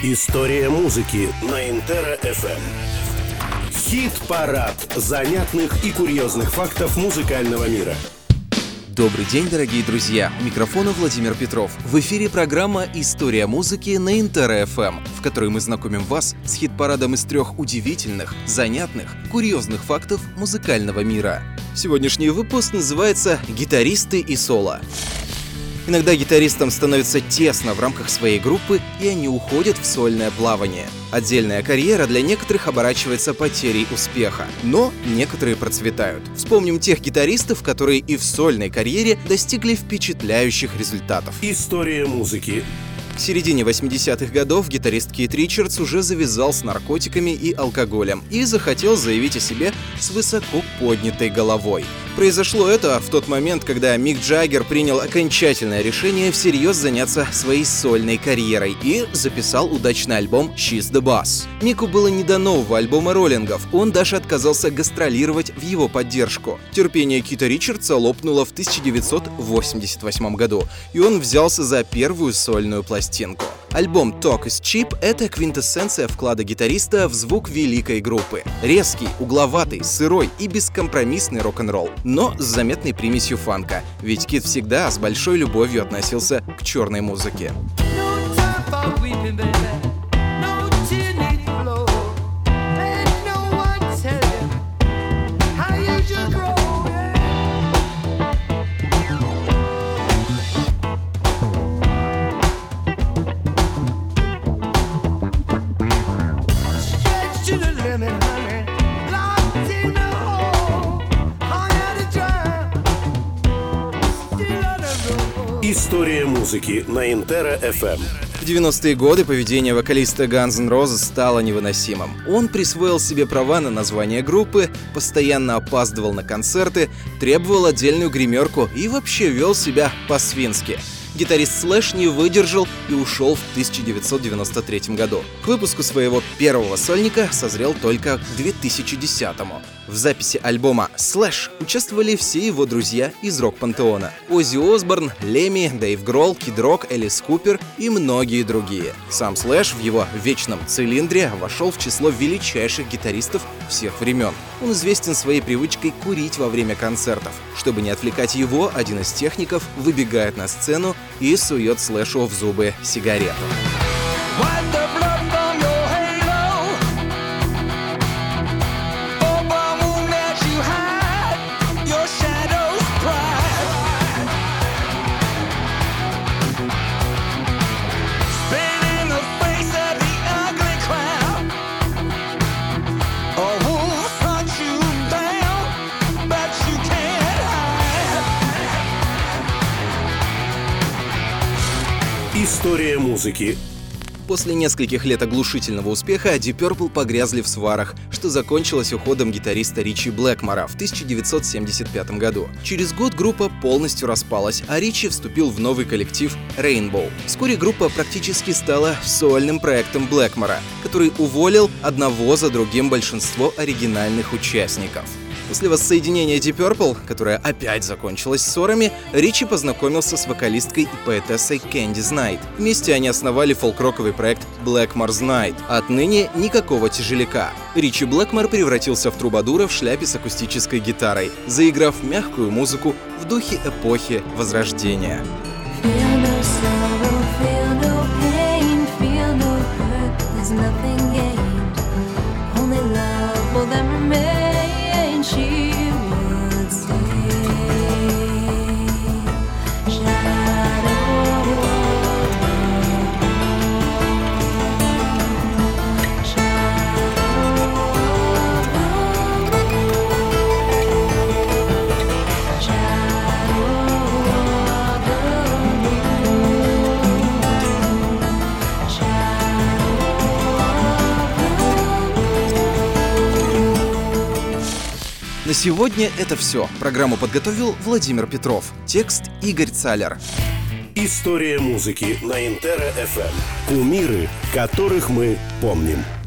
История музыки на Интера FM. Хит-парад занятных и курьезных фактов музыкального мира. Добрый день, дорогие друзья! У микрофона Владимир Петров. В эфире программа «История музыки» на Интера FM, в которой мы знакомим вас с хит-парадом из 3 удивительных, занятных, курьезных фактов музыкального мира. Сегодняшний выпуск называется «Гитаристы и соло». Иногда гитаристам становится тесно в рамках своей группы, и они уходят в сольное плавание. Отдельная карьера для некоторых оборачивается потерей успеха, но некоторые процветают. Вспомним тех гитаристов, которые и в сольной карьере достигли впечатляющих результатов. История музыки. К середине 80-х годов гитарист Кит Ричардс уже завязал с наркотиками и алкоголем и захотел заявить о себе с высоко поднятой головой. Произошло это в тот момент, когда Мик Джаггер принял окончательное решение всерьез заняться своей сольной карьерой и записал удачный альбом «She's the Boss». Мику было не до нового альбома роллингов, он даже отказался гастролировать в его поддержку. Терпение Кита Ричардса лопнуло в 1988 году, и он взялся за первую сольную пластинку. Альбом «Talk is Cheap» — это квинтэссенция вклада гитариста в звук великой группы. Резкий, угловатый, сырой и бескомпромиссный рок-н-ролл, но с заметной примесью фанка, ведь Кит всегда с большой любовью относился к черной музыке. История музыки на Интера FM. В 90-е годы поведение вокалиста Guns N' Roses стало невыносимым. Он присвоил себе права на название группы, постоянно опаздывал на концерты, требовал отдельную гримерку и вообще вел себя по-свински. Гитарист Слэш не выдержал и ушел в 1993 году. К выпуску своего первого сольника созрел только к 2010-му. В записи альбома «Слэш» участвовали все его друзья из рок-пантеона: Оззи Осборн, Лемми, Дэйв Гролл, Кид Рок, Элис Купер и многие другие. Сам Слэш в его вечном цилиндре вошел в число величайших гитаристов всех времен. Он известен своей привычкой курить во время концертов. Чтобы не отвлекать его, один из техников выбегает на сцену и сует Слэшу в зубы сигарету. История музыки. После нескольких лет оглушительного успеха Deep Purple погрязли в сварах, что закончилось уходом гитариста Ричи Блэкмора в 1975 году. Через год группа полностью распалась, а Ричи вступил в новый коллектив Rainbow. Вскоре группа практически стала сольным проектом Блэкмора, который уволил одного за другим большинство оригинальных участников. После воссоединения Deep Purple, которое опять закончилось ссорами, Ричи познакомился с вокалисткой и поэтессой Кэндис Найт. Вместе они основали фолк-роковый проект Blackmore's Night. Отныне никакого тяжеляка. Ричи Блэкмор превратился в трубадура в шляпе с акустической гитарой, заиграв мягкую музыку в духе эпохи Возрождения. На сегодня это все. Программу подготовил Владимир Петров. Текст Игорь Цалер. История музыки на Интера FM. Кумиры, которых мы помним.